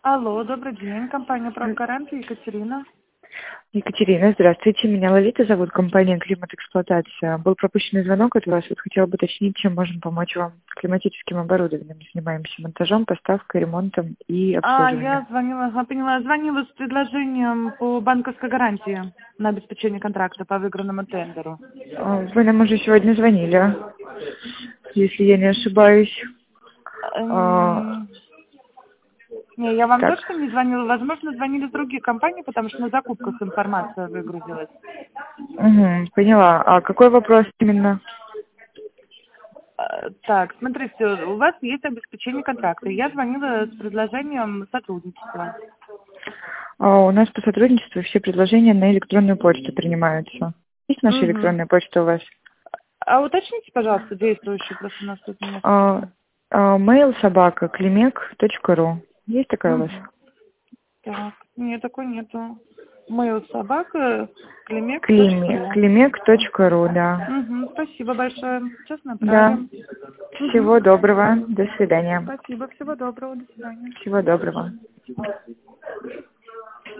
Алло, добрый день. Компания «Правгарант», Екатерина. Екатерина, здравствуйте. Меня Лолита зовут, компания «Климат-эксплуатация». Был пропущенный звонок от вас. Вот хотела бы уточнить, чем можем помочь вам с климатическим оборудованием. Занимаемся монтажом, поставкой, ремонтом и обслуживанием. Я поняла. Звонила с предложением по банковской гарантии на обеспечение контракта по выигранному тендеру. Вы нам уже сегодня звонили, если я не ошибаюсь. Не, я вам Так. точно не звонила. Возможно, звонили другие компании, потому что на закупках информация выгрузилась. Угу, поняла. А какой вопрос именно? Так, смотрите, у вас есть обеспечение контракта. Я звонила с предложением сотрудничества. У нас по сотрудничеству все предложения на электронную почту принимаются. Есть наша Угу. электронная почта у вас? А уточните, пожалуйста, действующую, просто у нас тут нет. mail@klimek.ru. Есть такая у вас? Так, нет, такой нету. Mail собака, Klimek.ru, да. Спасибо большое. Сейчас Да. направим. Всего доброго. До свидания. Спасибо, всего доброго, до свидания. Всего доброго.